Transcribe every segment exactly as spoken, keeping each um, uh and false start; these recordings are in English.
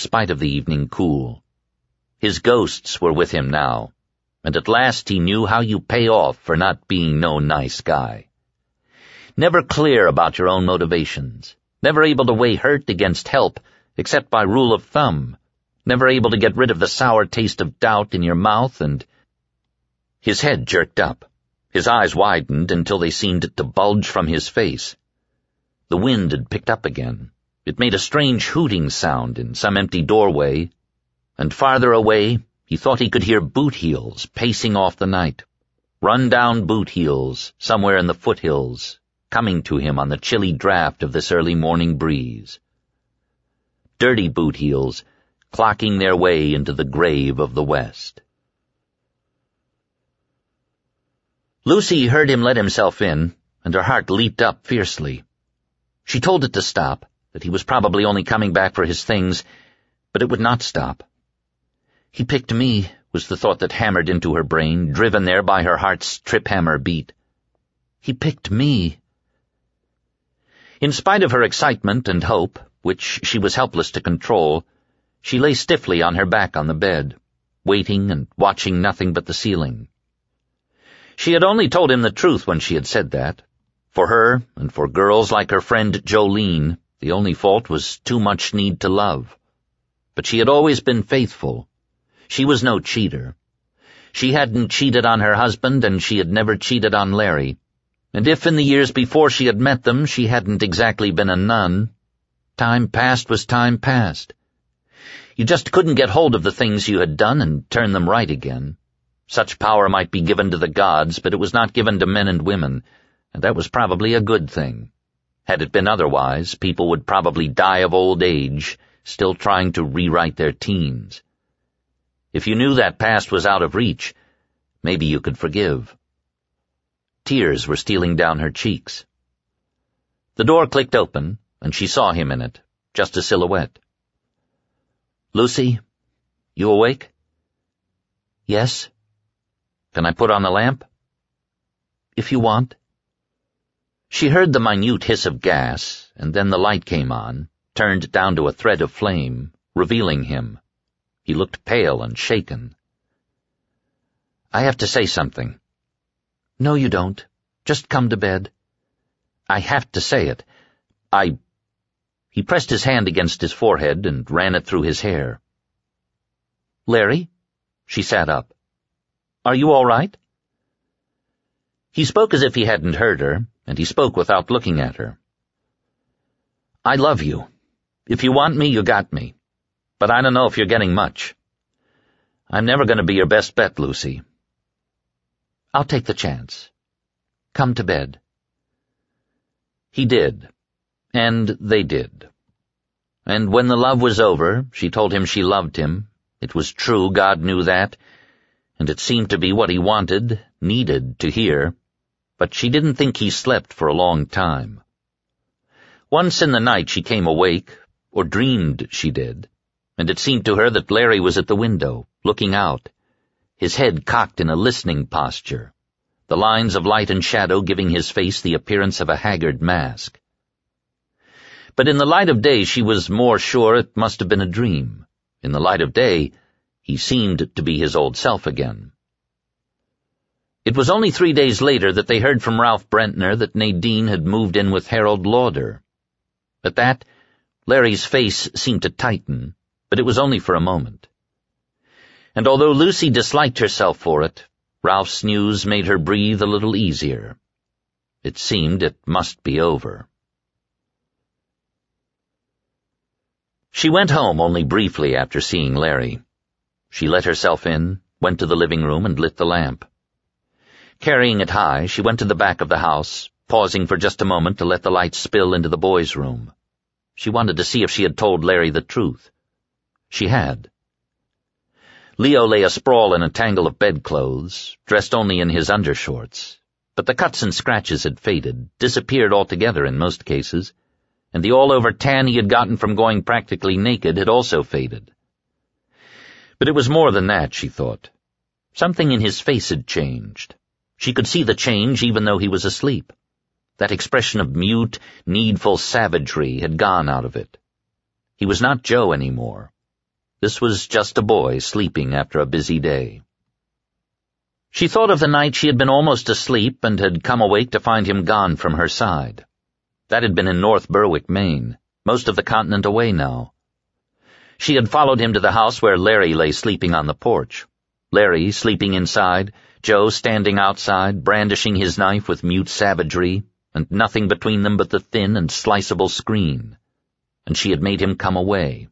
spite of the evening cool. His ghosts were with him now, and at last he knew how you pay off for not being no nice guy. Never clear about your own motivations, never able to weigh hurt against help except by rule of thumb, never able to get rid of the sour taste of doubt in your mouth, and... His head jerked up. His eyes widened until they seemed to bulge from his face. The wind had picked up again. It made a strange hooting sound in some empty doorway, and farther away he thought he could hear boot heels pacing off the night. Run-down boot heels somewhere in the foothills, coming to him on the chilly draft of this early morning breeze. Dirty boot heels clocking their way into the grave of the West. Lucy heard him let himself in, and her heart leaped up fiercely. She told it to stop, that he was probably only coming back for his things, but it would not stop. He picked me, was the thought that hammered into her brain, driven there by her heart's trip-hammer beat. He picked me. In spite of her excitement and hope, which she was helpless to control, she lay stiffly on her back on the bed, waiting and watching nothing but the ceiling. She had only told him the truth when she had said that. For her, and for girls like her friend Jolene, the only fault was too much need to love. But she had always been faithful. She was no cheater. She hadn't cheated on her husband, and she had never cheated on Larry. And if in the years before she had met them she hadn't exactly been a nun, time past was time past. You just couldn't get hold of the things you had done and turn them right again. Such power might be given to the gods, but it was not given to men and women, and that was probably a good thing. Had it been otherwise, people would probably die of old age, still trying to rewrite their teens. If you knew that past was out of reach, maybe you could forgive. Tears were stealing down her cheeks. The door clicked open, and she saw him in it, just a silhouette. "Lucy, you awake?" "Yes." "Can I put on the lamp?" "If you want." She heard the minute hiss of gas, and then the light came on, turned down to a thread of flame, revealing him. He looked pale and shaken. "I have to say something." "No, you don't. Just come to bed." "I have to say it. I—" He pressed his hand against his forehead and ran it through his hair. "Larry?" She sat up. "Are you all right?" He spoke as if he hadn't heard her, and he spoke without looking at her. "I love you. If you want me, you got me. But I don't know if you're getting much. I'm never going to be your best bet, Lucy." "I'll take the chance. Come to bed." He did. And they did. And when the love was over, she told him she loved him. It was true, God knew that, and it seemed to be what he wanted, needed to hear, but she didn't think he slept for a long time. Once in the night she came awake, or dreamed she did, and it seemed to her that Larry was at the window, looking out, his head cocked in a listening posture, the lines of light and shadow giving his face the appearance of a haggard mask. But in the light of day she was more sure it must have been a dream. In the light of day, he seemed to be his old self again. It was only three days later that they heard from Ralph Brentner that Nadine had moved in with Harold Lauder. At that, Larry's face seemed to tighten, but it was only for a moment. And although Lucy disliked herself for it, Ralph's news made her breathe a little easier. It seemed it must be over. She went home only briefly after seeing Larry. She let herself in, went to the living room, and lit the lamp. Carrying it high, she went to the back of the house, pausing for just a moment to let the light spill into the boys' room. She wanted to see if she had told Larry the truth. She had. Leo lay asprawl in a tangle of bedclothes, dressed only in his undershorts, but the cuts and scratches had faded, disappeared altogether in most cases, and the all-over tan he had gotten from going practically naked had also faded. But it was more than that, she thought. Something in his face had changed. She could see the change even though he was asleep. That expression of mute, needful savagery had gone out of it. He was not Joe anymore. This was just a boy sleeping after a busy day. She thought of the night she had been almost asleep and had come awake to find him gone from her side. That had been in North Berwick, Maine, most of the continent away now. She had followed him to the house where Larry lay sleeping on the porch. Larry sleeping inside, Joe standing outside, brandishing his knife with mute savagery, and nothing between them but the thin and sliceable screen. And she had made him come away.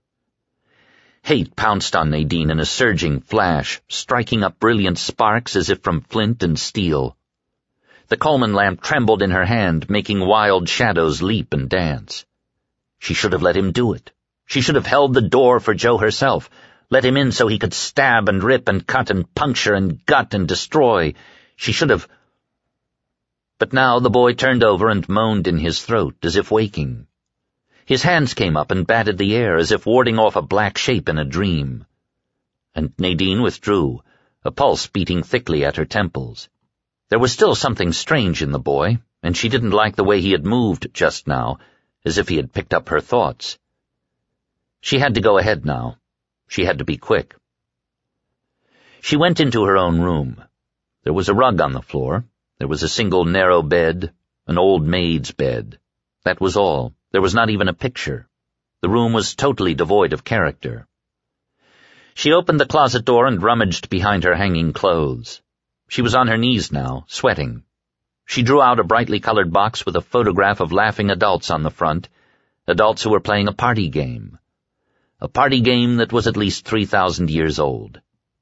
Hate pounced on Nadine in a surging flash, striking up brilliant sparks as if from flint and steel. The Coleman lamp trembled in her hand, making wild shadows leap and dance. She should have let him do it. She should have held the door for Joe herself, let him in so he could stab and rip and cut and puncture and gut and destroy. She should have... But now the boy turned over and moaned in his throat, as if waking. His hands came up and batted the air, as if warding off a black shape in a dream. And Nadine withdrew, a pulse beating thickly at her temples. There was still something strange in the boy, and she didn't like the way he had moved just now, as if he had picked up her thoughts. She had to go ahead now. She had to be quick. She went into her own room. There was a rug on the floor. There was a single narrow bed, an old maid's bed. That was all. There was not even a picture. The room was totally devoid of character. She opened the closet door and rummaged behind her hanging clothes. She was on her knees now, sweating. She drew out a brightly colored box with a photograph of laughing adults on the front, adults who were playing a party game. A party game that was at least three thousand years old.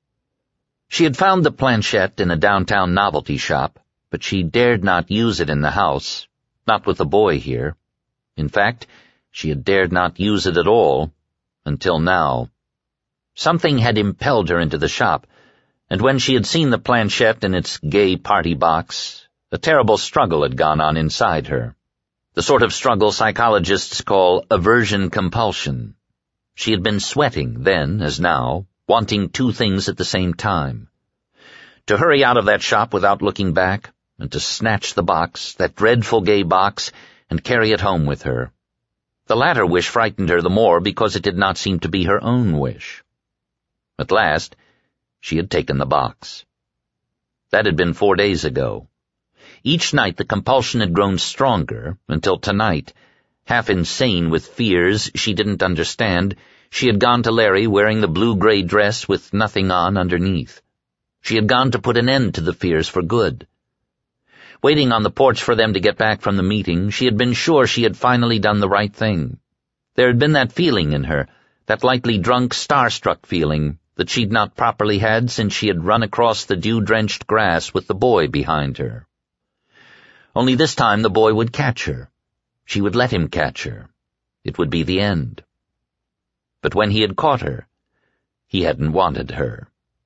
She had found the planchette in a downtown novelty shop, but she dared not use it in the house, not with the boy here. In fact, she had dared not use it at all, until now. Something had impelled her into the shop, and when she had seen the planchette in its gay party box, a terrible struggle had gone on inside her. The sort of struggle psychologists call aversion-compulsion. She had been sweating, then as now, wanting two things at the same time. To hurry out of that shop without looking back, and to snatch the box, that dreadful gay box, and carry it home with her. The latter wish frightened her the more because it did not seem to be her own wish. At last, she had taken the box. That had been four days ago. Each night the compulsion had grown stronger, until tonight, half insane with fears she didn't understand, she had gone to Larry wearing the blue-gray dress with nothing on underneath. She had gone to put an end to the fears for good. Waiting on the porch for them to get back from the meeting, she had been sure she had finally done the right thing. There had been that feeling in her, that lightly drunk, star-struck feeling, that she'd not properly had since she had run across the dew-drenched grass with the boy behind her. Only this time the boy would catch her. She would let him catch her. It would be the end. But when he had caught her, he hadn't wanted her.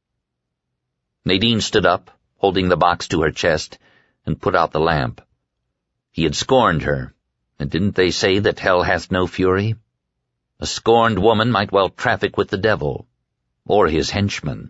Nadine stood up, holding the box to her chest, and put out the lamp. He had scorned her, and didn't they say that hell hath no fury? A scorned woman might well traffic with the devil, or his henchman.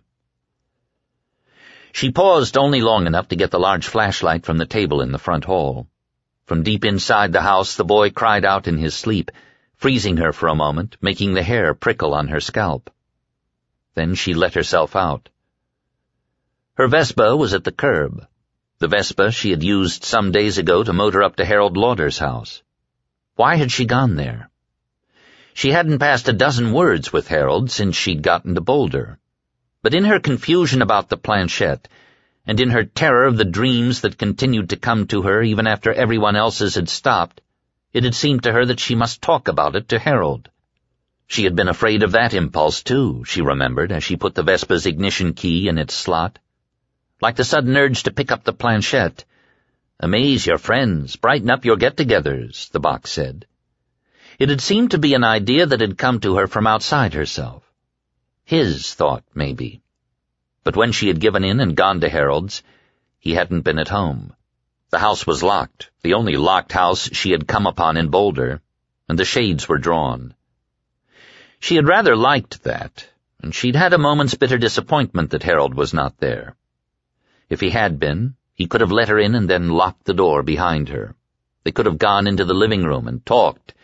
She paused only long enough to get the large flashlight from the table in the front hall. From deep inside the house the boy cried out in his sleep, freezing her for a moment, making the hair prickle on her scalp. Then she let herself out. Her Vespa was at the curb. The Vespa she had used some days ago to motor up to Harold Lauder's house. Why had she gone there? She hadn't passed a dozen words with Harold since she'd gotten to Boulder. But in her confusion about the planchette, and in her terror of the dreams that continued to come to her even after everyone else's had stopped, it had seemed to her that she must talk about it to Harold. She had been afraid of that impulse, too, she remembered, as she put the Vespa's ignition key in its slot. Like the sudden urge to pick up the planchette. Amaze your friends, brighten up your get-togethers, the box said. It had seemed to be an idea that had come to her from outside herself. His thought, maybe. But when she had given in and gone to Harold's, he hadn't been at home. The house was locked, the only locked house she had come upon in Boulder, and the shades were drawn. She had rather liked that, and she'd had a moment's bitter disappointment that Harold was not there. If he had been, he could have let her in and then locked the door behind her. They could have gone into the living room and talked,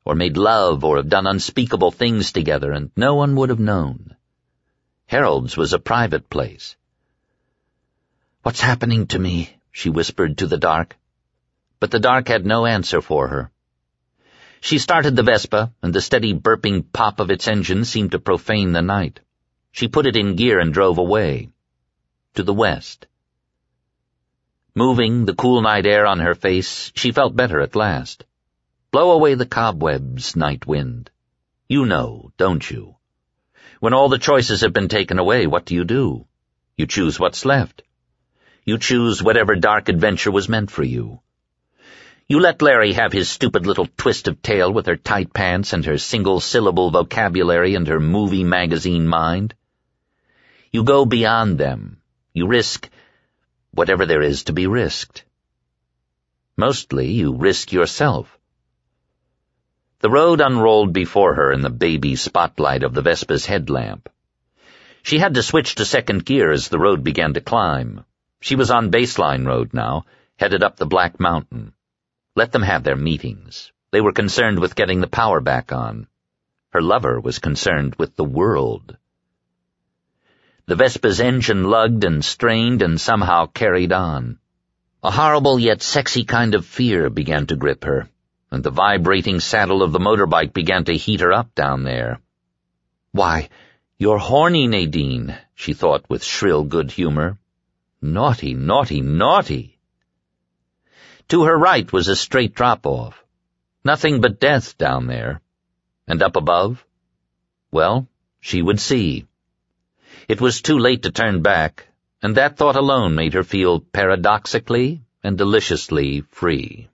or made love, or have done unspeakable things together, and no one would have known. Harold's was a private place. "What's happening to me?" she whispered to the dark. But the dark had no answer for her. She started the Vespa, and the steady burping pop of its engine seemed to profane the night. She put it in gear and drove away. To the west. Moving, the cool night air on her face, she felt better at last. Blow away the cobwebs, night wind. You know, don't you? When all the choices have been taken away, what do you do? You choose what's left. You choose whatever dark adventure was meant for you. You let Larry have his stupid little twist of tail with her tight pants and her single-syllable vocabulary and her movie magazine mind. You go beyond them. You risk whatever there is to be risked. Mostly you risk yourself. The road unrolled before her in the baby spotlight of the Vespa's headlamp. She had to switch to second gear as the road began to climb. She was on Baseline Road now, headed up the Black Mountain. Let them have their meetings. They were concerned with getting the power back on. Her lover was concerned with the world. The Vespa's engine lugged and strained and somehow carried on. A horrible yet sexy kind of fear began to grip her, and the vibrating saddle of the motorbike began to heat her up down there. "Why, you're horny, Nadine," she thought with shrill good humor. Naughty, naughty, naughty. To her right was a straight drop-off. Nothing but death down there. And up above? Well, she would see. It was too late to turn back, and that thought alone made her feel paradoxically and deliciously free.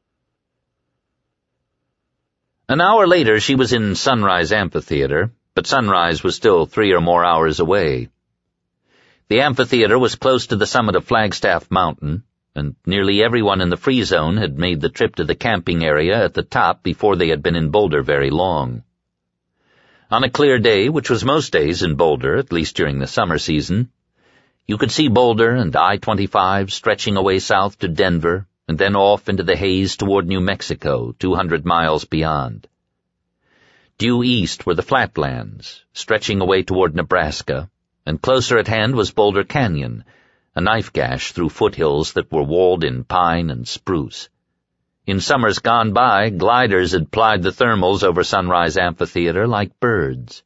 An hour later she was in Sunrise Amphitheater, but sunrise was still three or more hours away. The amphitheater was close to the summit of Flagstaff Mountain, and nearly everyone in the free zone had made the trip to the camping area at the top before they had been in Boulder very long. On a clear day, which was most days in Boulder, at least during the summer season, you could see Boulder and I twenty-five stretching away south to Denver, and then off into the haze toward New Mexico, two hundred miles beyond. Due east were the flatlands, stretching away toward Nebraska, and closer at hand was Boulder Canyon, a knife gash through foothills that were walled in pine and spruce. In summers gone by, gliders had plied the thermals over Sunrise Amphitheater like birds.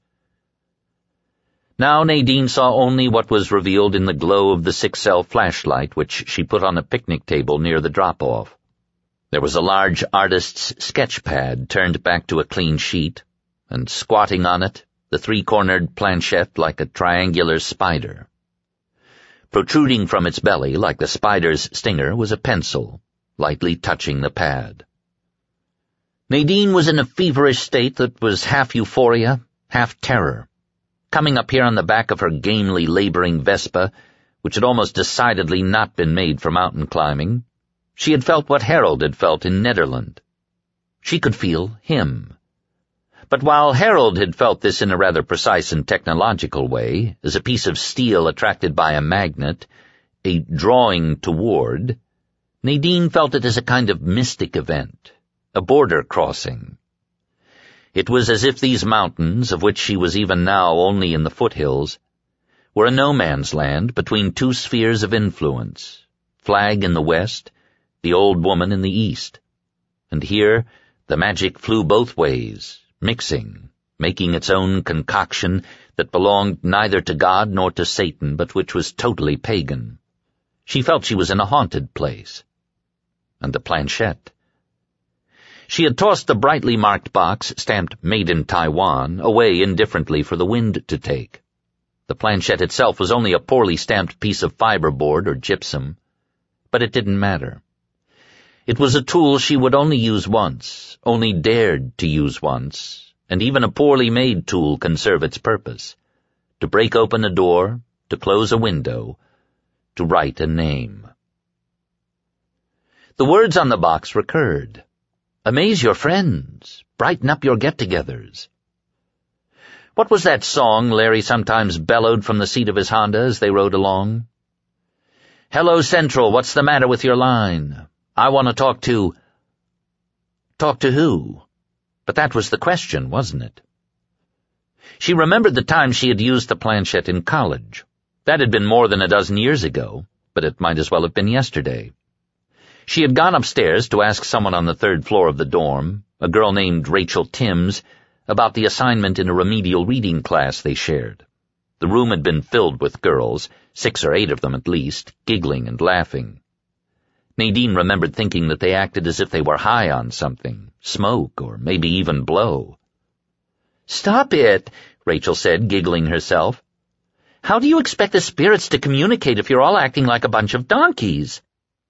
Now Nadine saw only what was revealed in the glow of the six-cell flashlight which she put on a picnic table near the drop-off. There was a large artist's sketch pad turned back to a clean sheet, and squatting on it, the three-cornered planchette like a triangular spider. Protruding from its belly, like the spider's stinger, was a pencil, lightly touching the pad. Nadine was in a feverish state that was half euphoria, half terror. Coming up here on the back of her gamely laboring Vespa, which had almost decidedly not been made for mountain climbing, she had felt what Harold had felt in Nederland. She could feel him. But while Harold had felt this in a rather precise and technological way, as a piece of steel attracted by a magnet, a drawing toward, Nadine felt it as a kind of mystic event, a border crossing. It was as if these mountains, of which she was even now only in the foothills, were a no-man's land between two spheres of influence, Flag in the west, the old woman in the east. And here the magic flew both ways, mixing, making its own concoction that belonged neither to God nor to Satan, but which was totally pagan. She felt she was in a haunted place. And the planchette. She had tossed the brightly marked box, stamped Made in Taiwan, away indifferently for the wind to take. The planchette itself was only a poorly stamped piece of fiberboard or gypsum, but it didn't matter. It was a tool she would only use once, only dared to use once, and even a poorly made tool can serve its purpose, to break open a door, to close a window, to write a name. The words on the box recurred. Amaze your friends, brighten up your get-togethers. What was that song Larry sometimes bellowed from the seat of his Honda as they rode along? Hello, Central, what's the matter with your line? I want to talk to... Talk to who? But that was the question, wasn't it? She remembered the time she had used the planchette in college. That had been more than a dozen years ago, but it might as well have been yesterday. She had gone upstairs to ask someone on the third floor of the dorm, a girl named Rachel Timms, about the assignment in a remedial reading class they shared. The room had been filled with girls, six or eight of them at least, giggling and laughing. Nadine remembered thinking that they acted as if they were high on something, smoke or maybe even blow. "Stop it," Rachel said, giggling herself. "How do you expect the spirits to communicate if you're all acting like a bunch of donkeys?"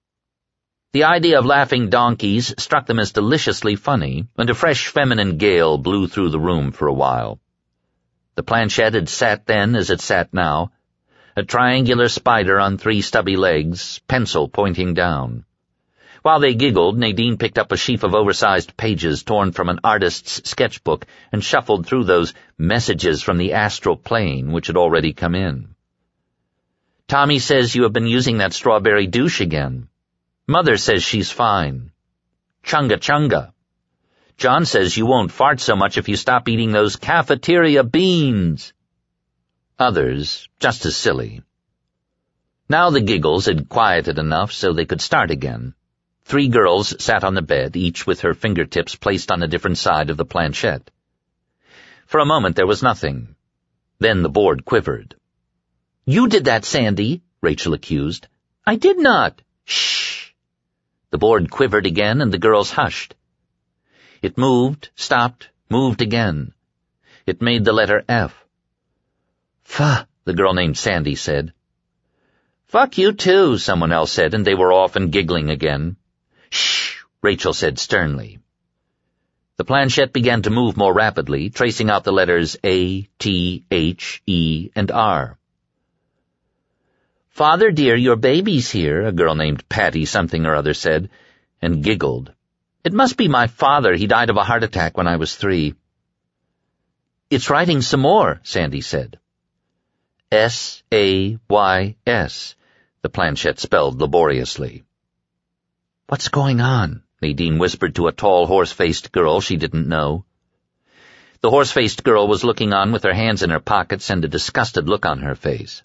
The idea of laughing donkeys struck them as deliciously funny, and a fresh feminine gale blew through the room for a while. The planchette had sat then as it sat now, a triangular spider on three stubby legs, pencil pointing down. While they giggled, Nadine picked up a sheaf of oversized pages torn from an artist's sketchbook and shuffled through those messages from the astral plane which had already come in. "Tommy says you have been using that strawberry douche again. Mother says she's fine. Chunga chunga. John says you won't fart so much if you stop eating those cafeteria beans." Others, just as silly. Now the giggles had quieted enough so they could start again. Three girls sat on the bed, each with her fingertips placed on a different side of the planchette. For a moment there was nothing. Then the board quivered. "You did that, Sandy," Rachel accused. "I did not." "Shh." The board quivered again, and the girls hushed. It moved, stopped, moved again. It made the letter F. "Fuh," the girl named Sandy said. "Fuck you too," someone else said, and they were off and giggling again. "Shh," Rachel said sternly. The planchette began to move more rapidly, tracing out the letters A, T, H, E, and R. "Father dear, your baby's here," a girl named Patty something or other said, and giggled. "It must be my father. He died of a heart attack when I was three." "It's writing some more," Sandy said. S A Y S, the planchette spelled laboriously. "What's going on?" Nadine whispered to a tall, horse-faced girl she didn't know. The horse-faced girl was looking on with her hands in her pockets and a disgusted look on her face.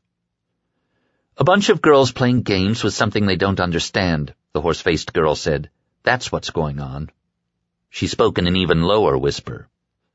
"A bunch of girls playing games with something they don't understand," the horse-faced girl said. "That's what's going on." She spoke in an even lower whisper.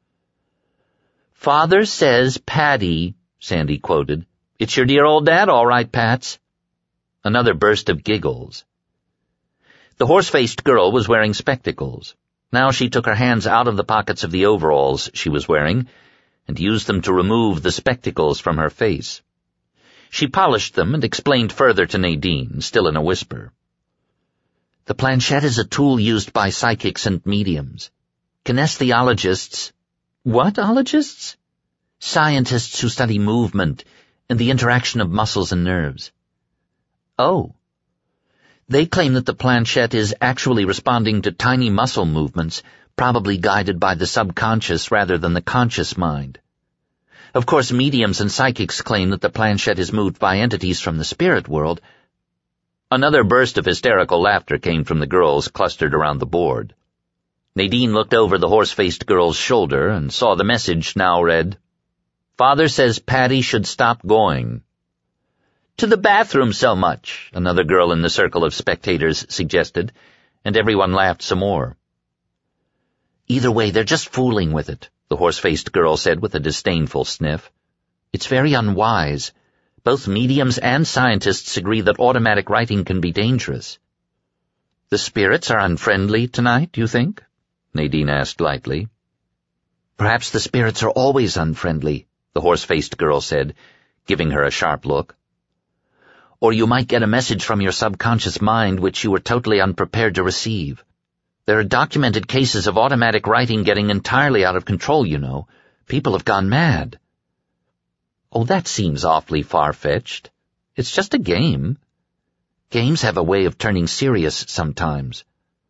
"Father says Patty," Sandy quoted. "It's your dear old dad, all right, Pats." Another burst of giggles. The horse-faced girl was wearing spectacles. Now she took her hands out of the pockets of the overalls she was wearing and used them to remove the spectacles from her face. She polished them and explained further to Nadine, still in a whisper. "The planchette is a tool used by psychics and mediums. Kinesthesiologists—" "What ologists?" "Scientists who study movement and the interaction of muscles and nerves." "Oh." "They claim that the planchette is actually responding to tiny muscle movements, probably guided by the subconscious rather than the conscious mind. Of course, mediums and psychics claim that the planchette is moved by entities from the spirit world." Another burst of hysterical laughter came from the girls clustered around the board. Nadine looked over the horse-faced girl's shoulder and saw the message now read, "Father says Patty should stop going." "To the bathroom so much," another girl in the circle of spectators suggested, and everyone laughed some more. "Either way, they're just fooling with it," the horse-faced girl said with a disdainful sniff. "It's very unwise. Both mediums and scientists agree that automatic writing can be dangerous." "The spirits are unfriendly tonight, you think?" Nadine asked lightly. "Perhaps the spirits are always unfriendly," the horse-faced girl said, giving her a sharp look. "Or you might get a message from your subconscious mind which you were totally unprepared to receive. There are documented cases of automatic writing getting entirely out of control, you know. People have gone mad." "Oh, that seems awfully far-fetched. It's just a game." "Games have a way of turning serious sometimes."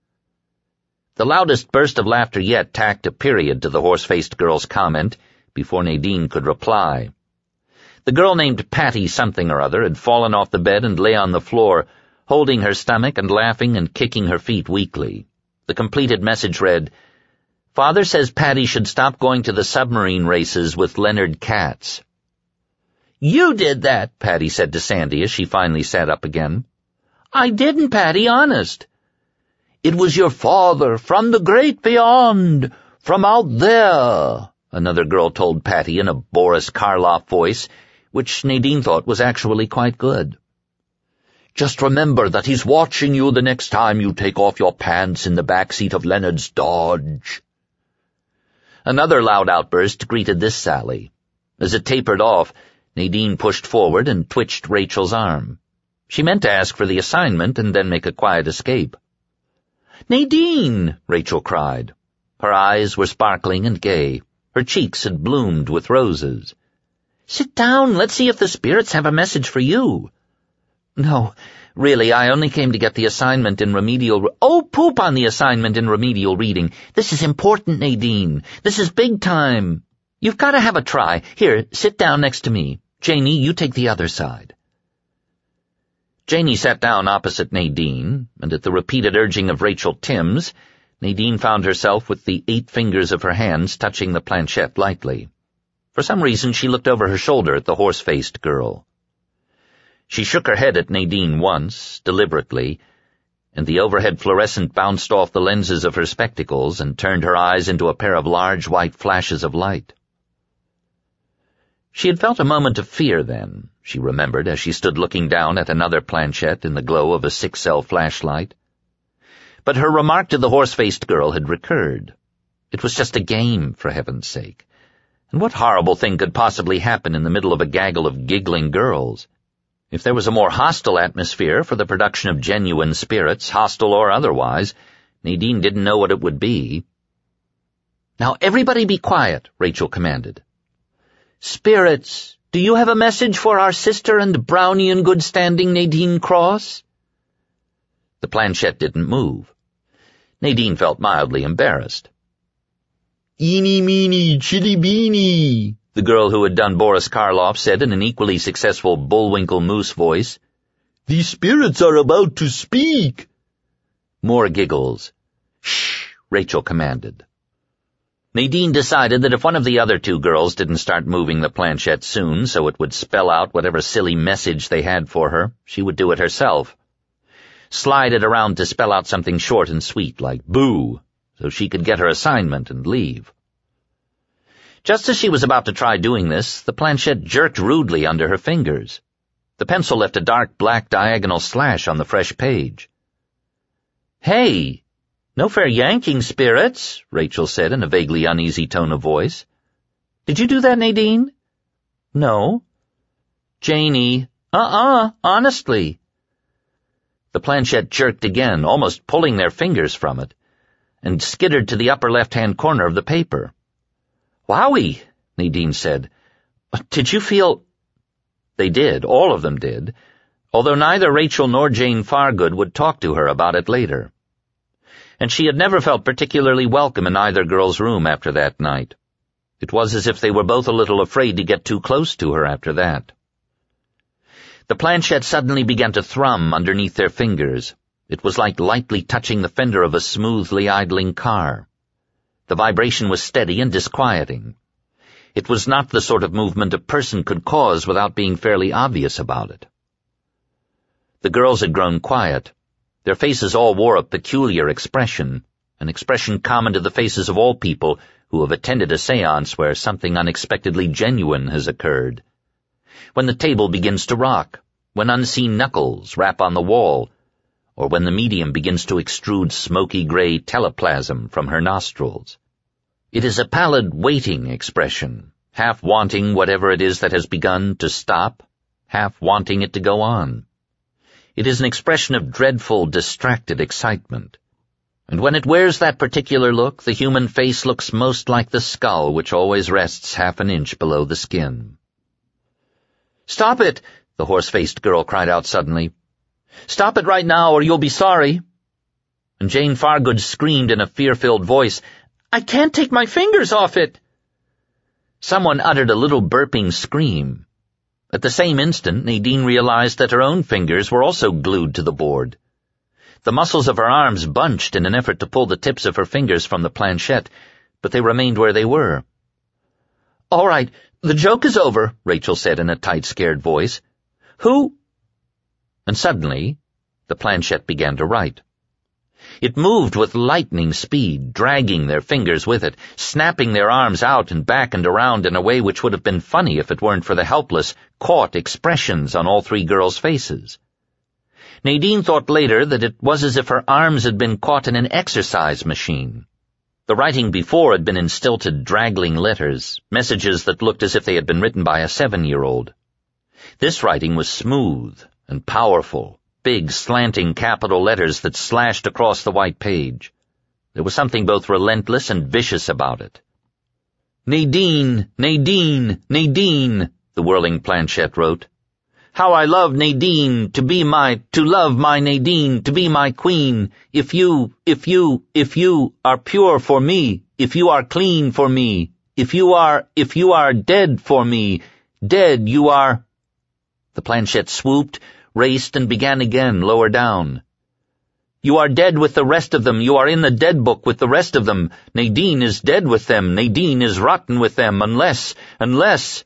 The loudest burst of laughter yet tacked a period to the horse-faced girl's comment before Nadine could reply. The girl named Patty something or other had fallen off the bed and lay on the floor, holding her stomach and laughing and kicking her feet weakly. The completed message read, Father says Patty should stop going to the submarine races with Leonard Katz. You did that, Patty said to Sandy as she finally sat up again. I didn't, Patty, honest. It was your father from the great beyond, from out there, another girl told Patty in a Boris Karloff voice, which Nadine thought was actually quite good. Just remember that he's watching you the next time you take off your pants in the back seat of Leonard's Dodge. Another loud outburst greeted this sally. As it tapered off, Nadine pushed forward and twitched Rachel's arm. She meant to ask for the assignment and then make a quiet escape. Nadine! Rachel cried. Her eyes were sparkling and gay. Her cheeks had bloomed with roses. Sit down. Let's see if the spirits have a message for you. No, really, I only came to get the assignment in remedial... Re- oh, poop on the assignment in remedial reading. This is important, Nadine. This is big time. You've got to have a try. Here, sit down next to me. Janie, you take the other side. Janie sat down opposite Nadine, and at the repeated urging of Rachel Timms, Nadine found herself with the eight fingers of her hands touching the planchette lightly. For some reason, she looked over her shoulder at the horse-faced girl. She shook her head at Nadine once, deliberately, and the overhead fluorescent bounced off the lenses of her spectacles and turned her eyes into a pair of large white flashes of light. She had felt a moment of fear then, she remembered, as she stood looking down at another planchette in the glow of a six-cell flashlight. But her remark to the horse-faced girl had recurred. It was just a game, for heaven's sake. And what horrible thing could possibly happen in the middle of a gaggle of giggling girls? If there was a more hostile atmosphere for the production of genuine spirits, hostile or otherwise, Nadine didn't know what it would be. Now everybody be quiet, Rachel commanded. Spirits, do you have a message for our sister and brownie in good standing Nadine Cross? The planchette didn't move. Nadine felt mildly embarrassed. Eeny, meeny, chilly beanie, the girl who had done Boris Karloff said in an equally successful Bullwinkle Moose voice. The spirits are about to speak. More giggles. Shh, Rachel commanded. Nadine decided that if one of the other two girls didn't start moving the planchette soon so it would spell out whatever silly message they had for her, she would do it herself. Slide it around to spell out something short and sweet like boo, so she could get her assignment and leave. Just as she was about to try doing this, the planchette jerked rudely under her fingers. The pencil left a dark black diagonal slash on the fresh page. Hey! No fair yanking, spirits, Rachel said in a vaguely uneasy tone of voice. Did you do that, Nadine? No. Janie, uh-uh, honestly. The planchette jerked again, almost pulling their fingers from it, and skittered to the upper left-hand corner of the paper. Wowie, Nadine said. Did you feel... They did, all of them did, although neither Rachel nor Jane Fargood would talk to her about it later. And she had never felt particularly welcome in either girl's room after that night. It was as if they were both a little afraid to get too close to her after that. The planchette suddenly began to thrum underneath their fingers. It was like lightly touching the fender of a smoothly idling car. The vibration was steady and disquieting. It was not the sort of movement a person could cause without being fairly obvious about it. The girls had grown quiet. Their faces all wore a peculiar expression, an expression common to the faces of all people who have attended a seance where something unexpectedly genuine has occurred. When the table begins to rock, when unseen knuckles rap on the wall, or when the medium begins to extrude smoky gray teleplasm from her nostrils. It is a pallid waiting expression, half wanting whatever it is that has begun to stop, half wanting it to go on. It is an expression of dreadful, distracted excitement. And when it wears that particular look, the human face looks most like the skull which always rests half an inch below the skin. "Stop it!" the horse-faced girl cried out suddenly. "Stop it right now, or you'll be sorry." And Jane Fargood screamed in a fear-filled voice, "I can't take my fingers off it!" Someone uttered a little burping scream. At the same instant, Nadine realized that her own fingers were also glued to the board. The muscles of her arms bunched in an effort to pull the tips of her fingers from the planchette, but they remained where they were. "All right, the joke is over," Rachel said in a tight, scared voice. "Who—" And suddenly, the planchette began to write. It moved with lightning speed, dragging their fingers with it, snapping their arms out and back and around in a way which would have been funny if it weren't for the helpless, caught expressions on all three girls' faces. Nadine thought later that it was as if her arms had been caught in an exercise machine. The writing before had been in stilted, draggling letters, messages that looked as if they had been written by a seven-year-old. This writing was smooth and powerful, big, slanting capital letters that slashed across the white page. There was something both relentless and vicious about it. "Nadine, Nadine, Nadine," the whirling planchette wrote. "How I love Nadine, to be my, to love my Nadine, to be my queen. If you, if you, if you are pure for me, if you are clean for me, if you are, if you are dead for me, dead you are." The planchette swooped, raced, and began again, lower down. "You are dead with the rest of them. You are in the dead book with the rest of them. Nadine is dead with them. Nadine is rotten with them, unless, unless—"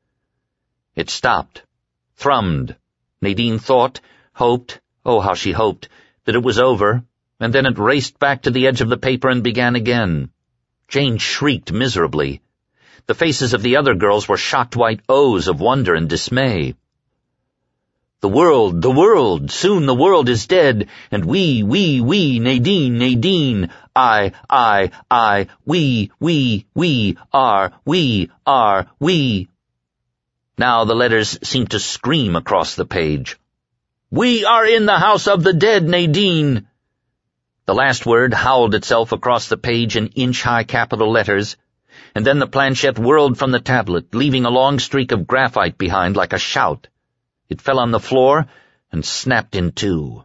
It stopped, thrummed. Nadine thought, hoped, oh, how she hoped, that it was over, and then it raced back to the edge of the paper and began again. Jane shrieked miserably. The faces of the other girls were shocked white O's of wonder and dismay. "The world, the world, soon the world is dead, and we, we, we, Nadine, Nadine, I, I, I, we, we, we, are, we, are, we." Now the letters seemed to scream across the page. "We are in the house of the dead, Nadine." The last word howled itself across the page in inch-high capital letters, and then the planchette whirled from the tablet, leaving a long streak of graphite behind like a shout. It fell on the floor and snapped in two.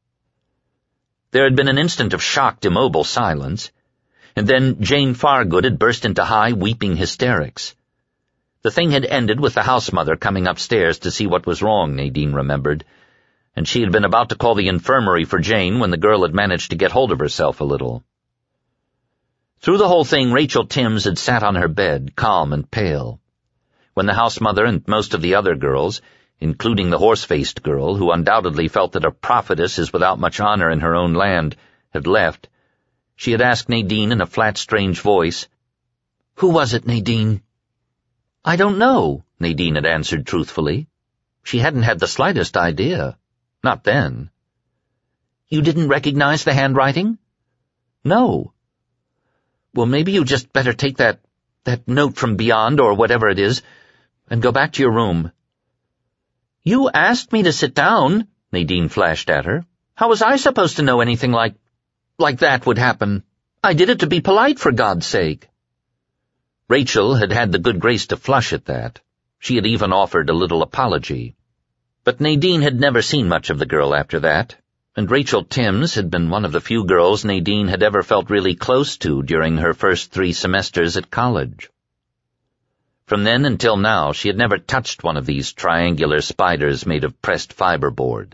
There had been an instant of shocked, immobile silence, and then Jane Fargood had burst into high, weeping hysterics. The thing had ended with the house mother coming upstairs to see what was wrong, Nadine remembered, and she had been about to call the infirmary for Jane when the girl had managed to get hold of herself a little. Through the whole thing, Rachel Timms had sat on her bed, calm and pale. When the house mother and most of the other girls, including the horse-faced girl, who undoubtedly felt that a prophetess is without much honor in her own land, had left, she had asked Nadine in a flat, strange voice, "Who was it, Nadine?" "I don't know," Nadine had answered truthfully. She hadn't had the slightest idea. Not then. "You didn't recognize the handwriting?" "No." "Well, maybe you just better take that, that note from beyond, or whatever it is, and go back to your room." "You asked me to sit down," Nadine flashed at her. "How was I supposed to know anything like, like that would happen? I did it to be polite, for God's sake." Rachel had had the good grace to flush at that. She had even offered a little apology. But Nadine had never seen much of the girl after that, and Rachel Timms had been one of the few girls Nadine had ever felt really close to during her first three semesters at college. From then until now, she had never touched one of these triangular spiders made of pressed fiberboard.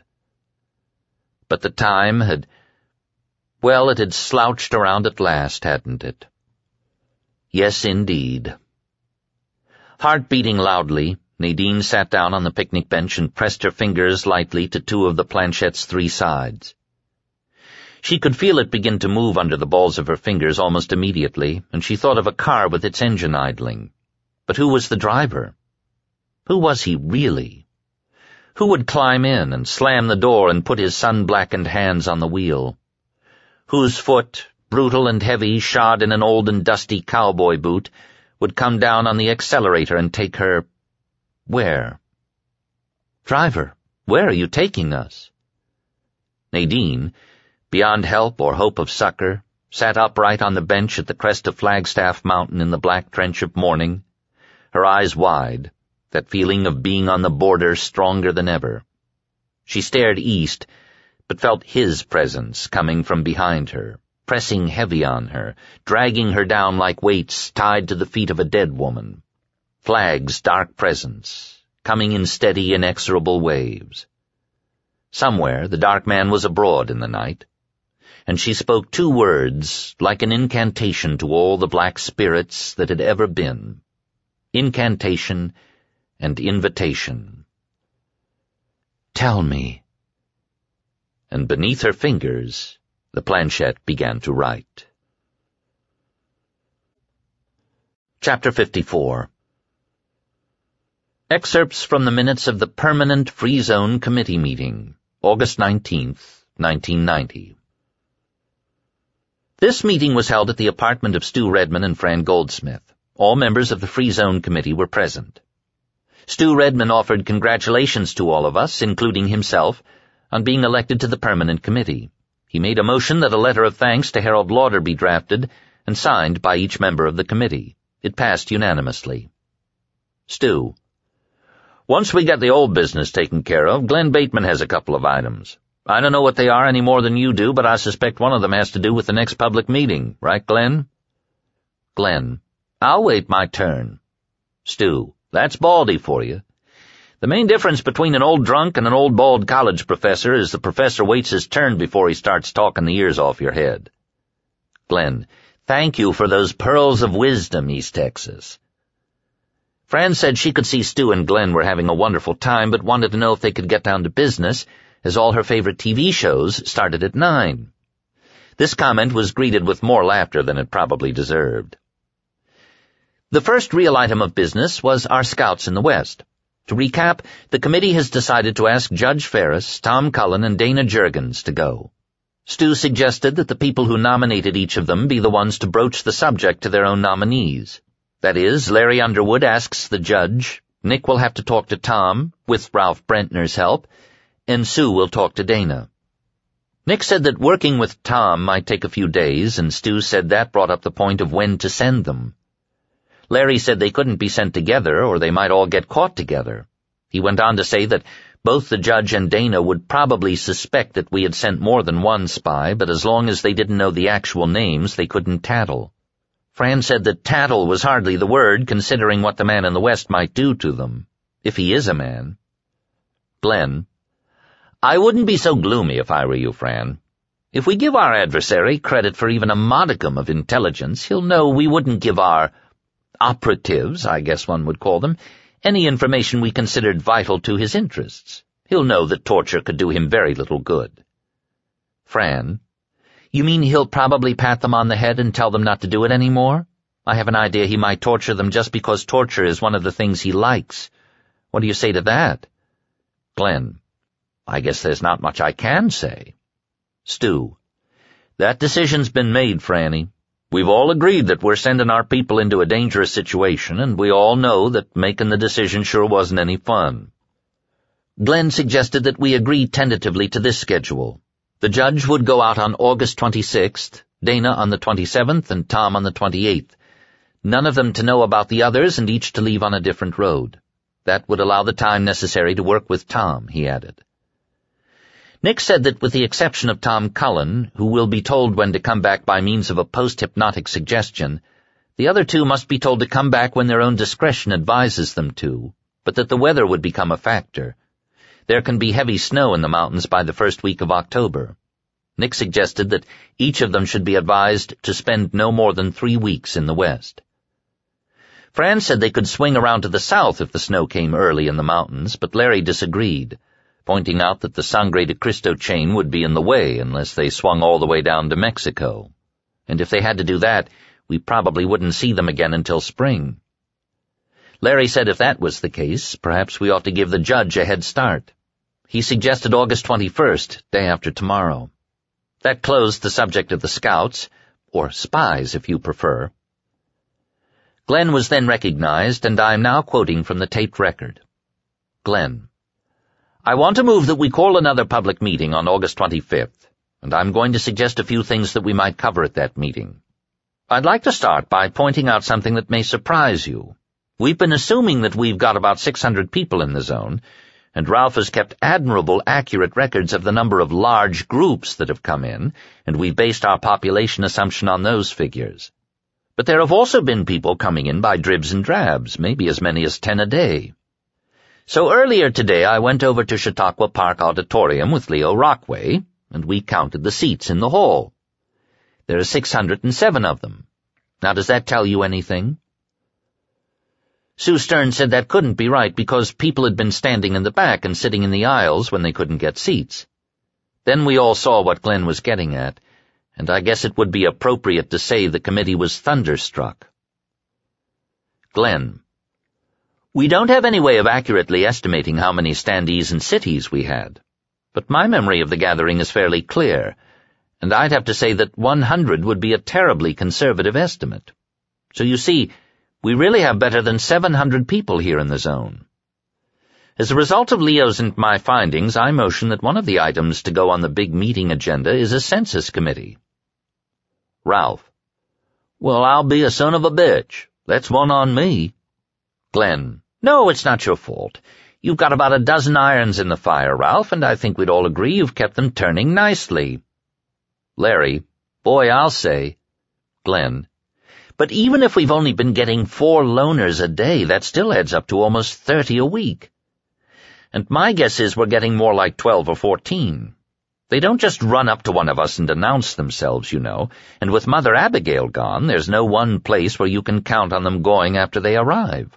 But the time had, well, it had slouched around at last, hadn't it? Yes, indeed. Heart beating loudly, Nadine sat down on the picnic bench and pressed her fingers lightly to two of the planchette's three sides. She could feel it begin to move under the balls of her fingers almost immediately, and she thought of a car with its engine idling. But who was the driver? Who was he really? Who would climb in and slam the door and put his sun-blackened hands on the wheel? Whose foot, brutal and heavy, shod in an old and dusty cowboy boot, would come down on the accelerator and take her— where? "Driver, where are you taking us?" Nadine, beyond help or hope of succor, sat upright on the bench at the crest of Flagstaff Mountain in the black trench of morning, her eyes wide, that feeling of being on the border stronger than ever. She stared east, but felt his presence coming from behind her, pressing heavy on her, dragging her down like weights tied to the feet of a dead woman. Flag's dark presence, coming in steady, inexorable waves. Somewhere the dark man was abroad in the night. and she spoke two words like an incantation to all the black spirits that had ever been. Incantation and invitation. "Tell me." And beneath her fingers, the planchette began to write. Chapter fifty-four. Excerpts from the minutes of the Permanent Free Zone Committee meeting, August nineteenth, nineteen ninety. This meeting was held at the apartment of Stu Redman and Fran Goldsmith. All members of the Free Zone Committee were present. Stu Redman offered congratulations to all of us, including himself, on being elected to the Permanent Committee. He made a motion that a letter of thanks to Harold Lauder be drafted and signed by each member of the committee. It passed unanimously. Stu: "Once we get the old business taken care of, Glenn Bateman has a couple of items. I don't know what they are any more than you do, but I suspect one of them has to do with the next public meeting. Right, Glenn?" Glenn: "I'll wait my turn." Stu: "That's Baldy for you. The main difference between an old drunk and an old bald college professor is the professor waits his turn before he starts talking the ears off your head." Glenn: "Thank you for those pearls of wisdom, East Texas." Fran said she could see Stu and Glenn were having a wonderful time, but wanted to know if they could get down to business, as all her favorite T V shows started at nine. This comment was greeted with more laughter than it probably deserved. The first real item of business was our scouts in the West. To recap, the committee has decided to ask Judge Ferris, Tom Cullen, and Dana Jurgens to go. Stu suggested that the people who nominated each of them be the ones to broach the subject to their own nominees. That is, Larry Underwood asks the judge, Nick will have to talk to Tom, with Ralph Brentner's help, and Sue will talk to Dana. Nick said that working with Tom might take a few days, and Stu said that brought up the point of when to send them. Larry said they couldn't be sent together, or they might all get caught together. He went on to say that both the judge and Dana would probably suspect that we had sent more than one spy, but as long as they didn't know the actual names, they couldn't tattle. Fran said that tattle was hardly the word, considering what the man in the West might do to them, if he is a man. Glenn: "I wouldn't be so gloomy if I were you, Fran. If we give our adversary credit for even a modicum of intelligence, he'll know we wouldn't give our operatives, I guess one would call them, any information we considered vital to his interests. He'll know that torture could do him very little good." Fran: "You mean he'll probably pat them on the head and tell them not to do it anymore? I have an idea he might torture them just because torture is one of the things he likes. What do you say to that?" Glenn: "I guess there's not much I can say." Stu: "That decision's been made, Franny. We've all agreed that we're sending our people into a dangerous situation, and we all know that making the decision sure wasn't any fun." Glenn suggested that we agree tentatively to this schedule. The judge would go out on August twenty-sixth, Dana on the twenty-seventh, and Tom on the twenty-eighth. None of them to know about the others, and each to leave on a different road. That would allow the time necessary to work with Tom, he added. Nick said that with the exception of Tom Cullen, who will be told when to come back by means of a post-hypnotic suggestion, the other two must be told to come back when their own discretion advises them to, but that the weather would become a factor. There can be heavy snow in the mountains by the first week of October. Nick suggested that each of them should be advised to spend no more than three weeks in the West. Fran said they could swing around to the south if the snow came early in the mountains, but Larry disagreed, pointing out that the Sangre de Cristo chain would be in the way unless they swung all the way down to Mexico. And if they had to do that, we probably wouldn't see them again until spring. Larry said if that was the case, perhaps we ought to give the judge a head start. He suggested August twenty-first, day after tomorrow. That closed the subject of the scouts, or spies if you prefer. Glenn was then recognized, and I am now quoting from the taped record. Glenn: "I want to move that we call another public meeting on August twenty-fifth, and I'm going to suggest a few things that we might cover at that meeting. I'd like to start by pointing out something that may surprise you. We've been assuming that we've got about six hundred people in the zone, and Ralph has kept admirable, accurate records of the number of large groups that have come in, and we've based our population assumption on those figures. But there have also been people coming in by dribs and drabs, maybe as many as ten a day. So earlier today I went over to Chautauqua Park Auditorium with Leo Rockway, and we counted the seats in the hall. There are six hundred and seven of them. Now does that tell you anything? Sue Stern said that couldn't be right because people had been standing in the back and sitting in the aisles when they couldn't get seats. Then we all saw what Glenn was getting at, and I guess it would be appropriate to say the committee was thunderstruck. Glenn: We don't have any way of accurately estimating how many standees and cities we had, but my memory of the gathering is fairly clear, and I'd have to say that one hundred would be a terribly conservative estimate. So you see, we really have better than seven hundred people here in the zone. As a result of Leo's and my findings, I motion that one of the items to go on the big meeting agenda is a census committee. Ralph: Well, I'll be a son of a bitch. That's one on me. Glenn: No, it's not your fault. You've got about a dozen irons in the fire, Ralph, and I think we'd all agree you've kept them turning nicely. Larry: Boy, I'll say. Glenn: But even if we've only been getting four loners a day, that still adds up to almost thirty a week. And my guess is we're getting more like twelve or fourteen. They don't just run up to one of us and announce themselves, you know, and with Mother Abigail gone, there's no one place where you can count on them going after they arrive.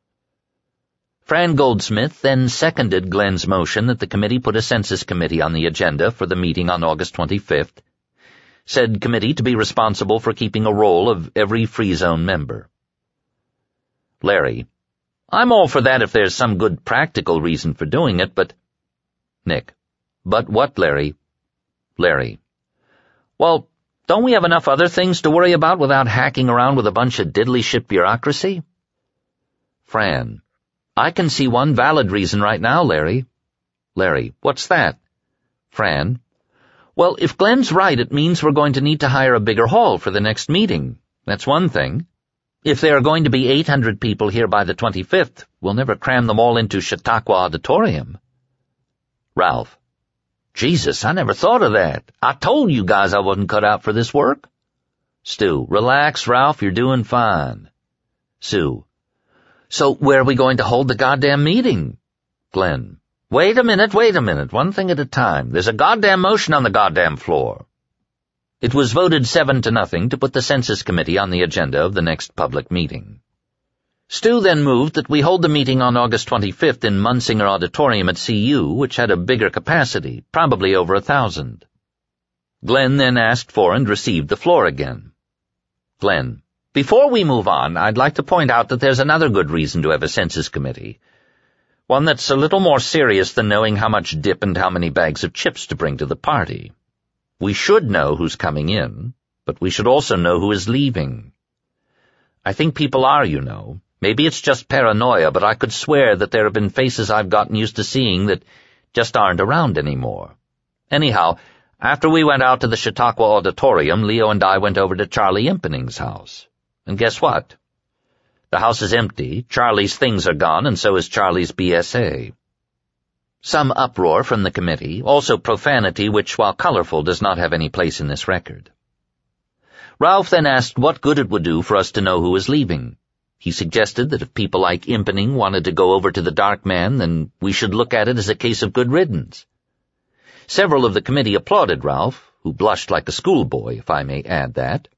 Fran Goldsmith then seconded Glenn's motion that the committee put a census committee on the agenda for the meeting on August twenty-fifth, said committee to be responsible for keeping a roll of every Free Zone member. Larry: I'm all for that if there's some good practical reason for doing it, but... Nick: But what, Larry? Larry: Well, don't we have enough other things to worry about without hacking around with a bunch of diddly-shit bureaucracy? Fran: I can see one valid reason right now, Larry. Larry: What's that? Fran: Well, if Glenn's right, it means we're going to need to hire a bigger hall for the next meeting. That's one thing. If there are going to be eight hundred people here by the twenty-fifth, we'll never cram them all into Chautauqua Auditorium. Ralph: Jesus, I never thought of that. I told you guys I wasn't cut out for this work. Stu: Relax, Ralph, you're doing fine. Sue: So where are we going to hold the goddamn meeting? Glenn: Wait a minute, wait a minute, one thing at a time. There's a goddamn motion on the goddamn floor. It was voted seven to nothing to put the census committee on the agenda of the next public meeting. Stu then moved that we hold the meeting on August twenty-fifth in Munsinger Auditorium at C U, which had a bigger capacity, probably over a thousand. Glenn then asked for and received the floor again. Glenn: Before we move on, I'd like to point out that there's another good reason to have a census committee. One that's a little more serious than knowing how much dip and how many bags of chips to bring to the party. We should know who's coming in, but we should also know who is leaving. I think people are, you know. Maybe it's just paranoia, but I could swear that there have been faces I've gotten used to seeing that just aren't around anymore. Anyhow, after we went out to the Chautauqua Auditorium, Leo and I went over to Charlie Impening's house. And guess what? The house is empty, Charlie's things are gone, and so is Charlie's B S A. Some uproar from the committee, also profanity which, while colorful, does not have any place in this record. Ralph then asked what good it would do for us to know who was leaving. He suggested that if people like Impening wanted to go over to the Dark Man, then we should look at it as a case of good riddance. Several of the committee applauded Ralph, who blushed like a schoolboy, if I may add that.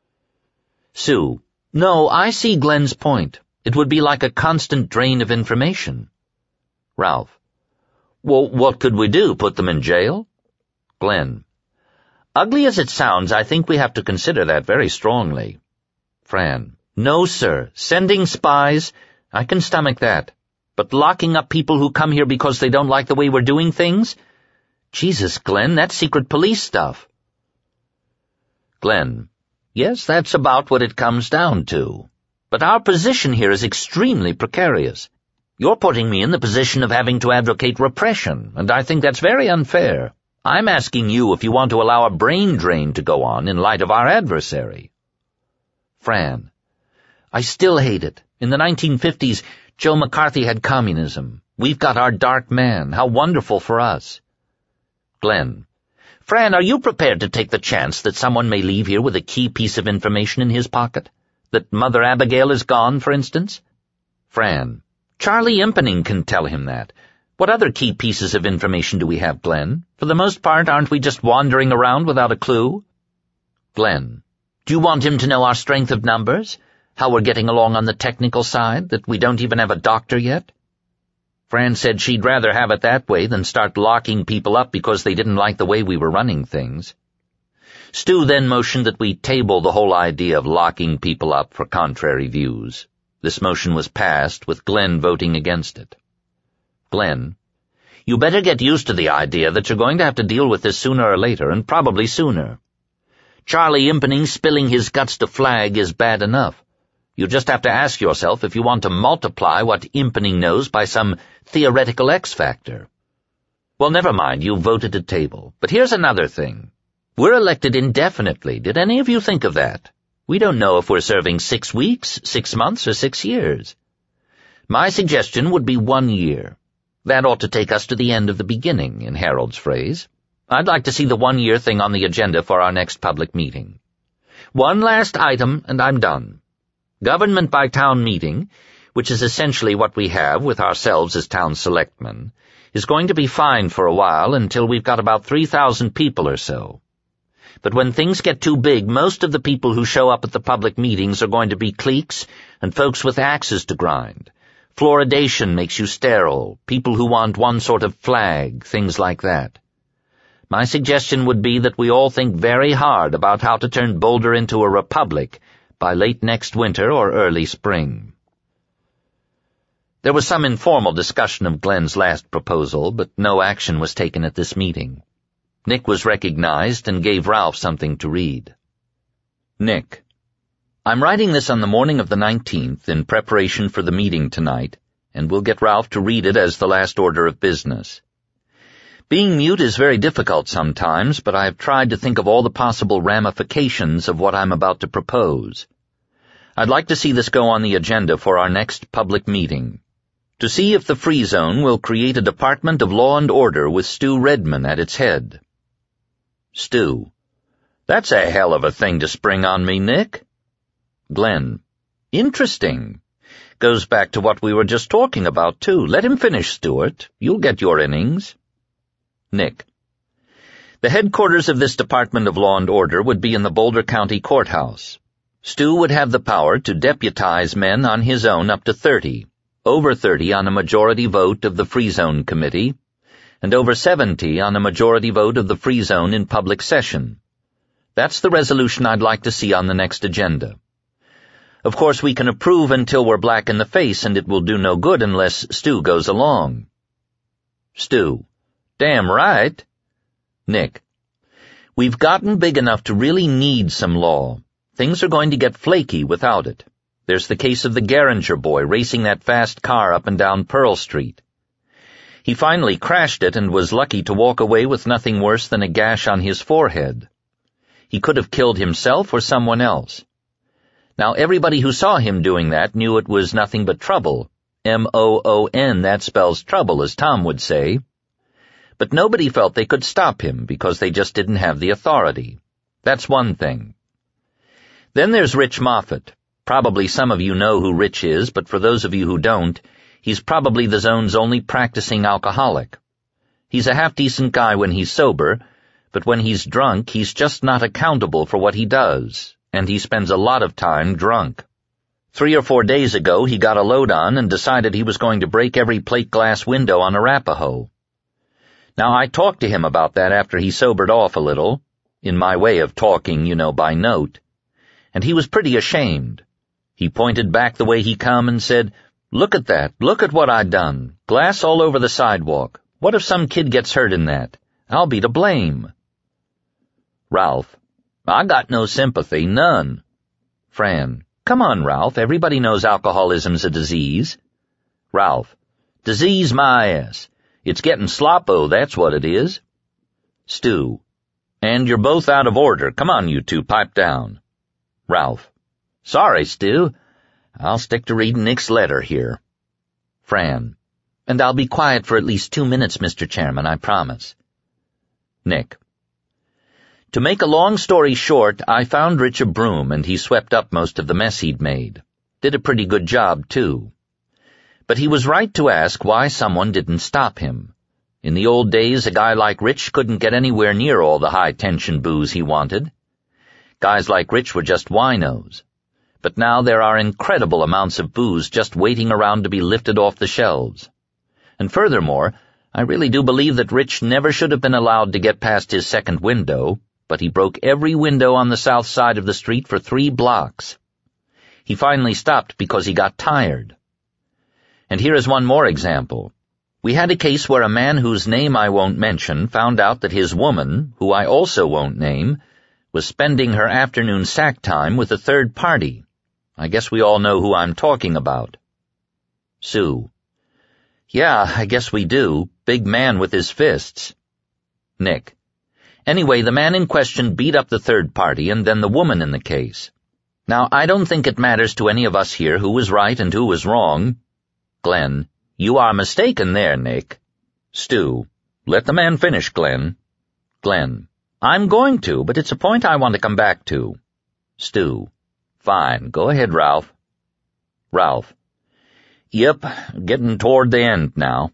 Sue: No, I see Glenn's point. It would be like a constant drain of information. Ralph: Well, what could we do, put them in jail? Glenn: Ugly as it sounds, I think we have to consider that very strongly. Fran: No, sir. Sending spies, I can stomach that. But locking up people who come here because they don't like the way we're doing things? Jesus, Glenn, that's secret police stuff. Glenn: Yes, that's about what it comes down to. But our position here is extremely precarious. You're putting me in the position of having to advocate repression, and I think that's very unfair. I'm asking you if you want to allow a brain drain to go on in light of our adversary. Fran: I still hate it. In the nineteen fifties, Joe McCarthy had communism. We've got our Dark Man. How wonderful for us. Glenn: Fran, are you prepared to take the chance that someone may leave here with a key piece of information in his pocket? That Mother Abigail is gone, for instance? Fran: Charlie Impening can tell him that. What other key pieces of information do we have, Glenn? For the most part, aren't we just wandering around without a clue? Glenn, do you want him to know our strength of numbers? How we're getting along on the technical side, that we don't even have a doctor yet? Fran said she'd rather have it that way than start locking people up because they didn't like the way we were running things. Stu then motioned that we table the whole idea of locking people up for contrary views. This motion was passed, with Glenn voting against it. Glenn, you better get used to the idea that you're going to have to deal with this sooner or later, and probably sooner. Charlie Impening spilling his guts to Flag is bad enough. You just have to ask yourself if you want to multiply what Impening knows by some theoretical X-factor. Well, never mind, you voted to table. But here's another thing. We're elected indefinitely. Did any of you think of that? We don't know if we're serving six weeks, six months, or six years. My suggestion would be one year. That ought to take us to the end of the beginning, in Harold's phrase. I'd like to see the one-year thing on the agenda for our next public meeting. One last item, and I'm done. Government by town meeting, which is essentially what we have with ourselves as town selectmen, is going to be fine for a while until we've got about three thousand people or so. But when things get too big, most of the people who show up at the public meetings are going to be cliques and folks with axes to grind. Fluoridation makes you sterile, people who want one sort of flag, things like that. My suggestion would be that we all think very hard about how to turn Boulder into a republic by late next winter or early spring. There was some informal discussion of Glenn's last proposal, but no action was taken at this meeting. Nick was recognized and gave Ralph something to read. Nick, I'm writing this on the morning of the nineteenth in preparation for the meeting tonight, and we'll get Ralph to read it as the last order of business. Being mute is very difficult sometimes, but I have tried to think of all the possible ramifications of what I'm about to propose. I'd like to see this go on the agenda for our next public meeting, to see if the Free Zone will create a Department of Law and Order with Stu Redman at its head. Stu, that's a hell of a thing to spring on me, Nick. Glenn, interesting. Goes back to what we were just talking about, too. Let him finish, Stuart. You'll get your innings. Nick, the headquarters of this Department of Law and Order would be in the Boulder County Courthouse. Stu would have the power to deputize men on his own up to thirty, over thirty on a majority vote of the Free Zone Committee, and over seventy on a majority vote of the Free Zone in public session. That's the resolution I'd like to see on the next agenda. Of course, we can approve until we're black in the face, and it will do no good unless Stu goes along. Stu, damn right. Nick, we've gotten big enough to really need some law. Things are going to get flaky without it. There's the case of the Geringer boy racing that fast car up and down Pearl Street. He finally crashed it and was lucky to walk away with nothing worse than a gash on his forehead. He could have killed himself or someone else. Now, everybody who saw him doing that knew it was nothing but trouble. M O O N, that spells trouble, as Tom would say. But nobody felt they could stop him because they just didn't have the authority. That's one thing. Then there's Rich Moffat. Probably some of you know who Rich is, but for those of you who don't, he's probably the zone's only practicing alcoholic. He's a half-decent guy when he's sober, but when he's drunk, he's just not accountable for what he does, and he spends a lot of time drunk. Three or four days ago, he got a load on and decided he was going to break every plate glass window on Arapahoe. Now, I talked to him about that after he sobered off a little, in my way of talking, you know, by note, and he was pretty ashamed. He pointed back the way he come and said, "Look at that, look at what I done. Glass all over the sidewalk. What if some kid gets hurt in that? I'll be to blame." Ralph, I got no sympathy, none. Fran, come on, Ralph, everybody knows alcoholism's a disease. Ralph, disease my ass. It's getting sloppo, that's what it is. Stu, and you're both out of order. Come on, you two, pipe down. Ralph, sorry, Stu. I'll stick to reading Nick's letter here. Fran, and I'll be quiet for at least two minutes, Mister Chairman, I promise. Nick, to make a long story short, I found Rich a broom, and he swept up most of the mess he'd made. Did a pretty good job, too. But he was right to ask why someone didn't stop him. In the old days, a guy like Rich couldn't get anywhere near all the high-tension booze he wanted. Guys like Rich were just winos. But now there are incredible amounts of booze just waiting around to be lifted off the shelves. And furthermore, I really do believe that Rich never should have been allowed to get past his second window, but he broke every window on the south side of the street for three blocks. He finally stopped because he got tired. And here is one more example. We had a case where a man whose name I won't mention found out that his woman, who I also won't name, was spending her afternoon sack time with a third party. I guess we all know who I'm talking about. Sue. Yeah, I guess we do. Big man with his fists. Nick. Anyway, the man in question beat up the third party and then the woman in the case. Now, I don't think it matters to any of us here who was right and who was wrong. Glenn. You are mistaken there, Nick. Stu. Let the man finish, Glenn. Glenn. I'm going to, but it's a point I want to come back to. Stu. Fine. Go ahead, Ralph. Ralph. Yep, getting toward the end now.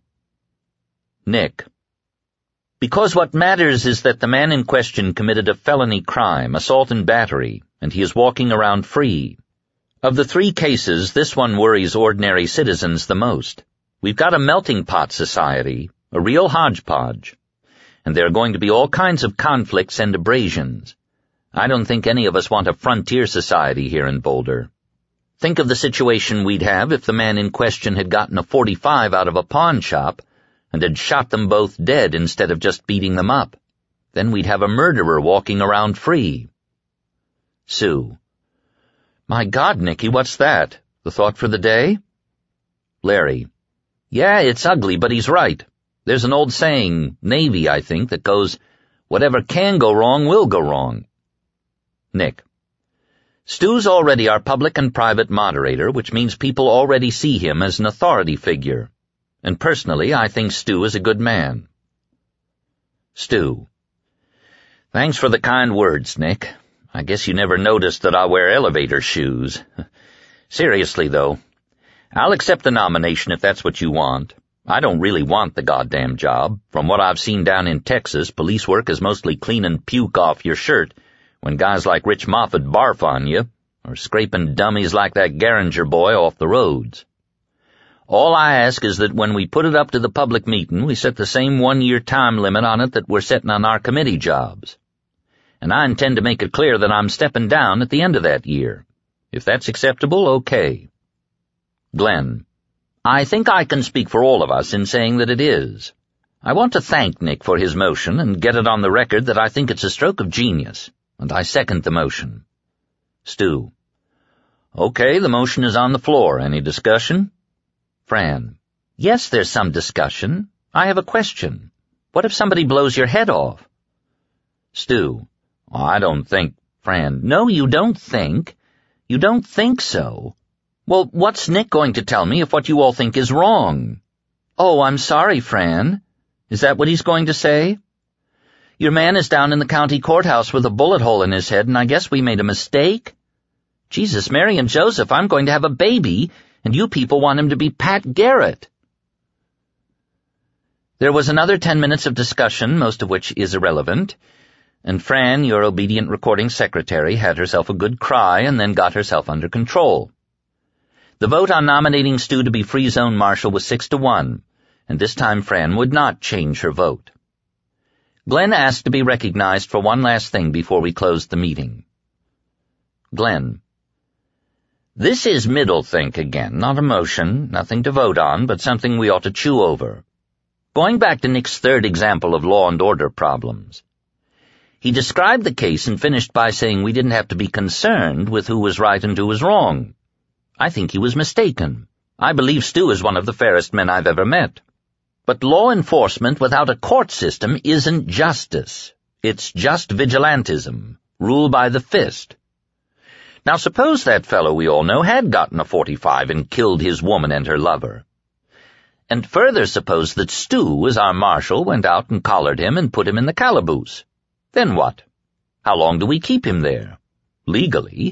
Nick. Because what matters is that the man in question committed a felony crime, assault and battery, and he is walking around free. Of the three cases, this one worries ordinary citizens the most. We've got a melting pot society, a real hodgepodge, and there are going to be all kinds of conflicts and abrasions. I don't think any of us want a frontier society here in Boulder. Think of the situation we'd have if the man in question had gotten a forty-five out of a pawn shop and had shot them both dead instead of just beating them up. Then we'd have a murderer walking around free. Sue. My God, Nicky, what's that? The thought for the day? Larry. Yeah, it's ugly, but he's right. There's an old saying, Navy, I think, that goes, whatever can go wrong will go wrong. Nick. Stu's already our public and private moderator, which means people already see him as an authority figure. And personally, I think Stu is a good man. Stu. Thanks for the kind words, Nick. I guess you never noticed that I wear elevator shoes. Seriously, though, I'll accept the nomination if that's what you want. I don't really want the goddamn job. From what I've seen down in Texas, police work is mostly cleaning puke off your shirt when guys like Rich Moffat barf on you, or scraping dummies like that Geringer boy off the roads. All I ask is that when we put it up to the public meeting, we set the same one-year time limit on it that we're setting on our committee jobs. And I intend to make it clear that I'm stepping down at the end of that year. If that's acceptable, okay. Glenn. I think I can speak for all of us in saying that it is. I want to thank Nick for his motion and get it on the record that I think it's a stroke of genius, and I second the motion. Stu. Okay, the motion is on the floor. Any discussion? Fran. Yes, there's some discussion. I have a question. What if somebody blows your head off? Stu. Oh, I don't think... Fran. No, you don't think. You don't think so. Well, what's Nick going to tell me if what you all think is wrong? Oh, I'm sorry, Fran. Is that what he's going to say? Your man is down in the county courthouse with a bullet hole in his head, and I guess we made a mistake. Jesus, Mary and Joseph, I'm going to have a baby, and you people want him to be Pat Garrett. There was another ten minutes of discussion, most of which is irrelevant, and Fran, your obedient recording secretary, had herself a good cry and then got herself under control. The vote on nominating Stu to be Free Zone Marshal was six to one, and this time Fran would not change her vote. Glenn asked to be recognized for one last thing before we closed the meeting. Glenn. This is middlethink again, not a motion, nothing to vote on, but something we ought to chew over. Going back to Nick's third example of law and order problems. He described the case and finished by saying we didn't have to be concerned with who was right and who was wrong. I think he was mistaken. I believe Stu is one of the fairest men I've ever met. But law enforcement without a court system isn't justice. It's just vigilantism, rule by the fist. Now suppose that fellow we all know had gotten a forty-five and killed his woman and her lover. And further suppose that Stu, as our marshal, went out and collared him and put him in the calaboose. Then what? How long do we keep him there? Legally,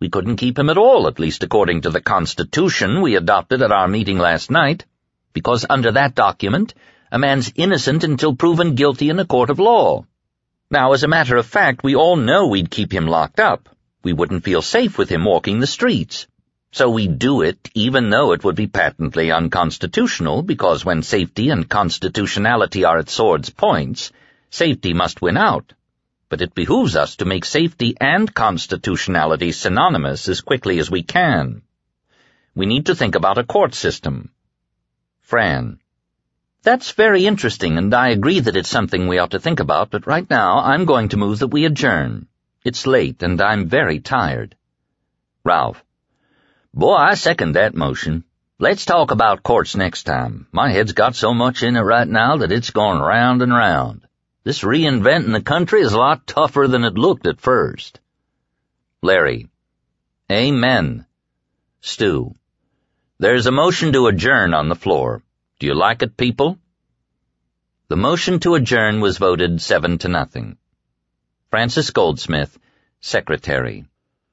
We couldn't keep him at all, at least according to the Constitution we adopted at our meeting last night, because under that document, a man's innocent until proven guilty in a court of law. Now, as a matter of fact, we all know we'd keep him locked up. We wouldn't feel safe with him walking the streets. So we'd do it, even though it would be patently unconstitutional, because when safety and constitutionality are at swords' points, safety must win out. But it behooves us to make safety and constitutionality synonymous as quickly as we can. We need to think about a court system. Fran. That's very interesting, and I agree that it's something we ought to think about, but right now I'm going to move that we adjourn. It's late, and I'm very tired. Ralph. Boy, I second that motion. Let's talk about courts next time. My head's got so much in it right now that it's going round and round. This reinventing the country is a lot tougher than it looked at first. Larry. Amen. Stu. There's a motion to adjourn on the floor. Do you like it, people? The motion to adjourn was voted seven to nothing. Francis Goldsmith, Secretary.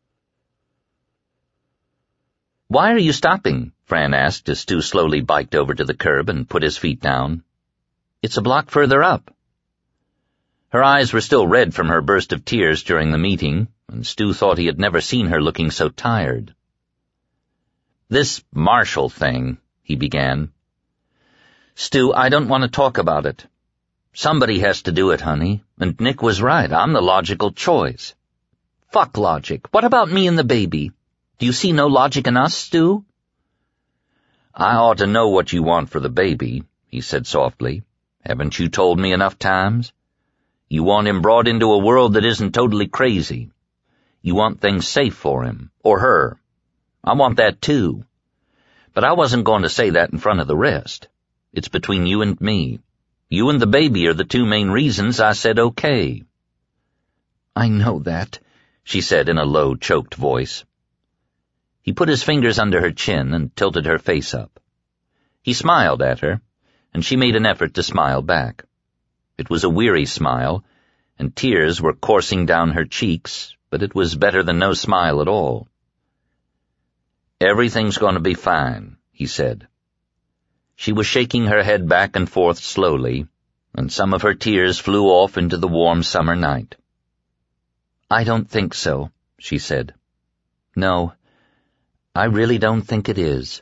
Why are you stopping? Fran asked as Stu slowly biked over to the curb and put his feet down. It's a block further up. Her eyes were still red from her burst of tears during the meeting, and Stu thought he had never seen her looking so tired. This Marshall thing, he began. Stu, I don't want to talk about it. Somebody has to do it, honey, and Nick was right. I'm the logical choice. Fuck logic. What about me and the baby? Do you see no logic in us, Stu? I ought to know what you want for the baby, he said softly. Haven't you told me enough times? You want him brought into a world that isn't totally crazy. You want things safe for him, or her. I want that too. But I wasn't going to say that in front of the rest. It's between you and me. You and the baby are the two main reasons I said okay. I know that, she said in a low, choked voice. He put his fingers under her chin and tilted her face up. He smiled at her, and she made an effort to smile back. It was a weary smile, and tears were coursing down her cheeks, but it was better than no smile at all. Everything's going to be fine, he said. She was shaking her head back and forth slowly, and some of her tears flew off into the warm summer night. I don't think so, she said. No, I really don't think it is.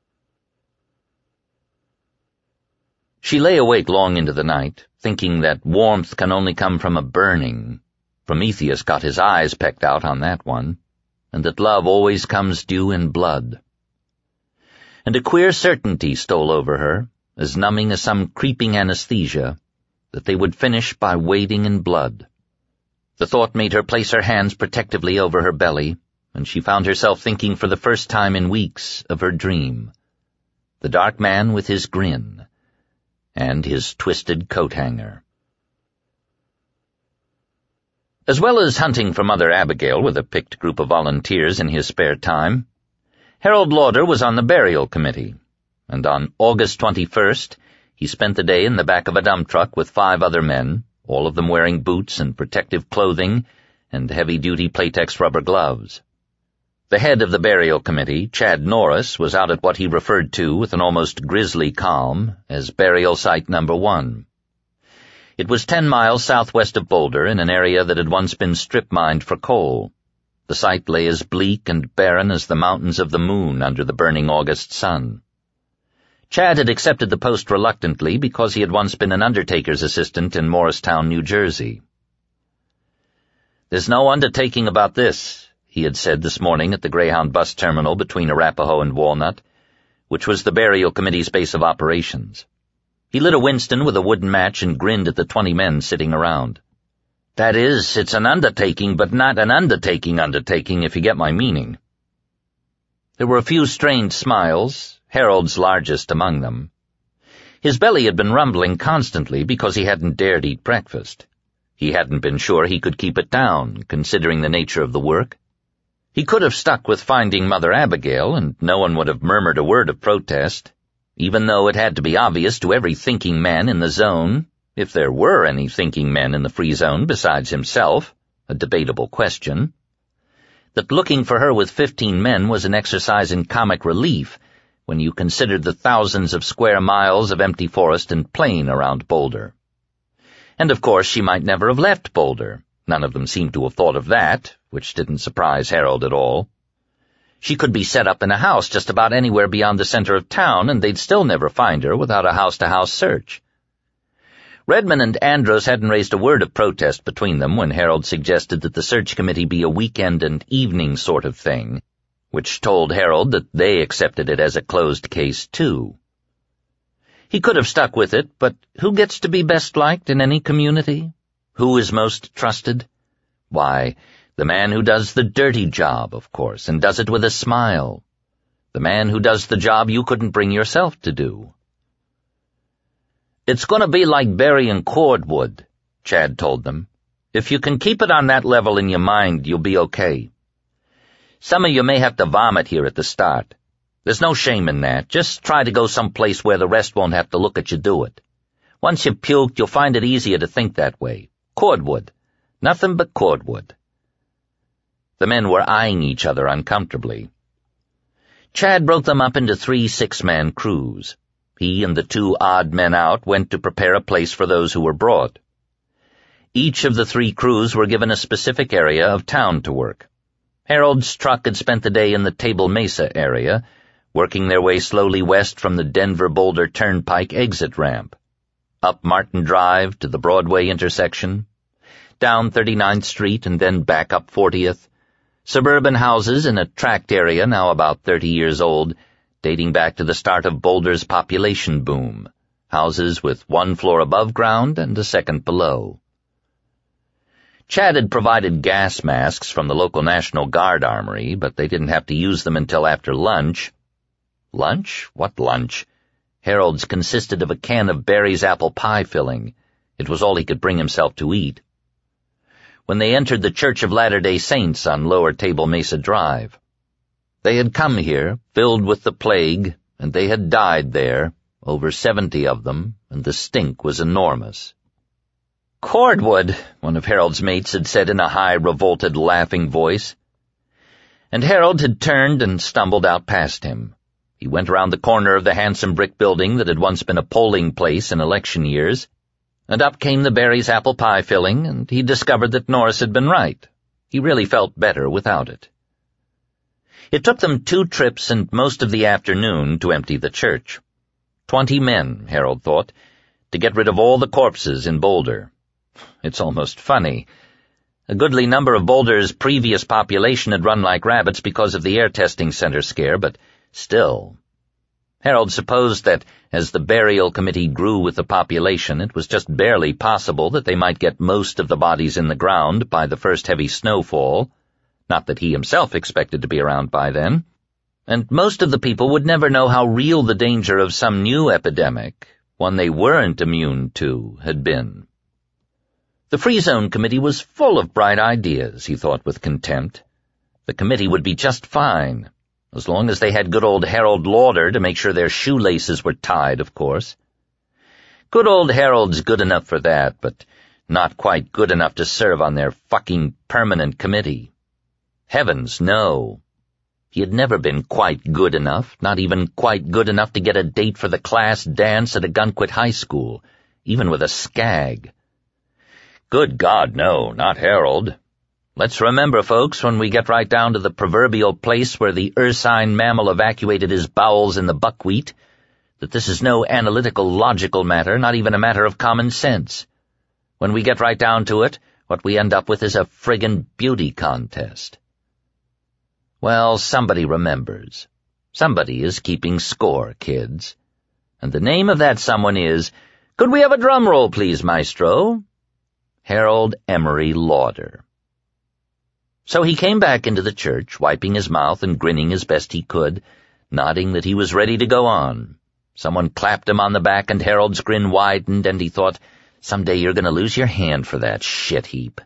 She lay awake long into the night, thinking that warmth can only come from a burning. Prometheus got his eyes pecked out on that one, and that love always comes due in blood. And a queer certainty stole over her, as numbing as some creeping anesthesia, that they would finish by wading in blood. The thought made her place her hands protectively over her belly, and she found herself thinking for the first time in weeks of her dream. The dark man with his grin, and his twisted coat-hanger. As well as hunting for Mother Abigail with a picked group of volunteers in his spare time, Harold Lauder was on the burial committee, and on August twenty-first he spent the day in the back of a dump truck with five other men, all of them wearing boots and protective clothing and heavy-duty Playtex rubber gloves. The head of the burial committee, Chad Norris, was out at what he referred to with an almost grisly calm as Burial Site Number One. It was ten miles southwest of Boulder in an area that had once been strip-mined for coal. The site lay as bleak and barren as the mountains of the moon under the burning August sun. Chad had accepted the post reluctantly because he had once been an undertaker's assistant in Morristown, New Jersey. There's no undertaking about this, he had said this morning at the Greyhound bus terminal between Arapahoe and Walnut, which was the burial committee's base of operations. He lit a Winston with a wooden match and grinned at the twenty men sitting around. That is, it's an undertaking, but not an undertaking undertaking, if you get my meaning. There were a few strained smiles, Harold's largest among them. His belly had been rumbling constantly because he hadn't dared eat breakfast. He hadn't been sure he could keep it down, considering the nature of the work. He could have stuck with finding Mother Abigail, and no one would have murmured a word of protest, even though it had to be obvious to every thinking man in the zone, if there were any thinking men in the free zone besides himself, a debatable question, that looking for her with fifteen men was an exercise in comic relief when you considered the thousands of square miles of empty forest and plain around Boulder. And of course she might never have left Boulder. None of them seemed to have thought of that, which didn't surprise Harold at all. She could be set up in a house just about anywhere beyond the center of town, and they'd still never find her without a house-to-house search. Redmond and Andros hadn't raised a word of protest between them when Harold suggested that the search committee be a weekend and evening sort of thing, which told Harold that they accepted it as a closed case, too. He could have stuck with it, but who gets to be best liked in any community? Who is most trusted? Why, the man who does the dirty job, of course, and does it with a smile. The man who does the job you couldn't bring yourself to do. "It's going to be like burying cordwood," Chad told them. "If you can keep it on that level in your mind, you'll be okay. Some of you may have to vomit here at the start. There's no shame in that. Just try to go someplace where the rest won't have to look at you do it. Once you've puked, you'll find it easier to think that way. Cordwood. Nothing but cordwood." The men were eyeing each other uncomfortably. Chad broke them up into three six-man crews. He and the two odd men out went to prepare a place for those who were brought. Each of the three crews were given a specific area of town to work. Harold's truck had spent the day in the Table Mesa area, working their way slowly west from the Denver-Boulder Turnpike exit ramp, up Martin Drive to the Broadway intersection, down thirty-ninth Street and then back up fortieth, suburban houses in a tract area now about thirty years old, dating back to the start of Boulder's population boom, houses with one floor above ground and a second below. Chad had provided gas masks from the local National Guard armory, but they didn't have to use them until after lunch. Lunch? What lunch? Harold's consisted of a can of Barry's apple pie filling. It was all he could bring himself to eat. When they entered the Church of Latter-day Saints on Lower Table Mesa Drive. They had come here, filled with the plague, and they had died there, over seventy of them, and the stink was enormous. "Cordwood," one of Harold's mates had said in a high, revolted, laughing voice. And Harold had turned and stumbled out past him. He went around the corner of the handsome brick building that had once been a polling place in election years, and up came the Barry's apple pie filling, and he discovered that Norris had been right. He really felt better without it. It took them two trips and most of the afternoon to empty the church. Twenty men, Harold thought, to get rid of all the corpses in Boulder. It's almost funny. A goodly number of Boulder's previous population had run like rabbits because of the air testing center scare, but still. Harold supposed that, as the burial committee grew with the population, it was just barely possible that they might get most of the bodies in the ground by the first heavy snowfall, not that he himself expected to be around by then, and most of the people would never know how real the danger of some new epidemic, one they weren't immune to, had been. The Free Zone Committee was full of bright ideas, he thought with contempt. The committee would be just fine, as long as they had good old Harold Lauder to make sure their shoelaces were tied, of course. Good old Harold's good enough for that, but not quite good enough to serve on their fucking permanent committee. Heavens, no. He had never been quite good enough, not even quite good enough to get a date for the class dance at Ogunquit High School, even with a skag. Good God, no, not Harold. Let's remember, folks, when we get right down to the proverbial place where the ursine mammal evacuated his bowels in the buckwheat, that this is no analytical, logical matter, not even a matter of common sense. When we get right down to it, what we end up with is a friggin' beauty contest. Well, somebody remembers. Somebody is keeping score, kids. And the name of that someone is, could we have a drum roll, please, maestro? Harold Emery Lauder. So he came back into the church, wiping his mouth and grinning as best he could, nodding that he was ready to go on. Someone clapped him on the back, and Harold's grin widened, and he thought, someday you're going to lose your hand for that shit heap.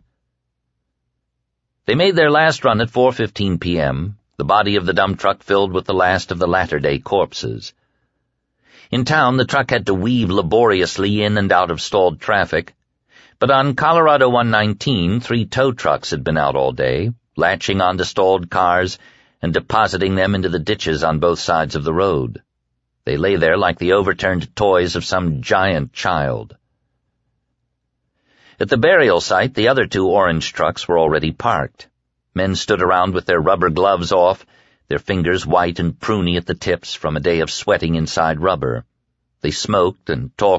They made their last run at four fifteen p.m., the body of the dump truck filled with the last of the latter-day corpses. In town, the truck had to weave laboriously in and out of stalled traffic, but on Colorado one nineteen, three tow trucks had been out all day, latching onto stalled cars and depositing them into the ditches on both sides of the road. They lay there like the overturned toys of some giant child. At the burial site, the other two orange trucks were already parked. Men stood around with their rubber gloves off, their fingers white and pruny at the tips from a day of sweating inside rubber. They smoked and talked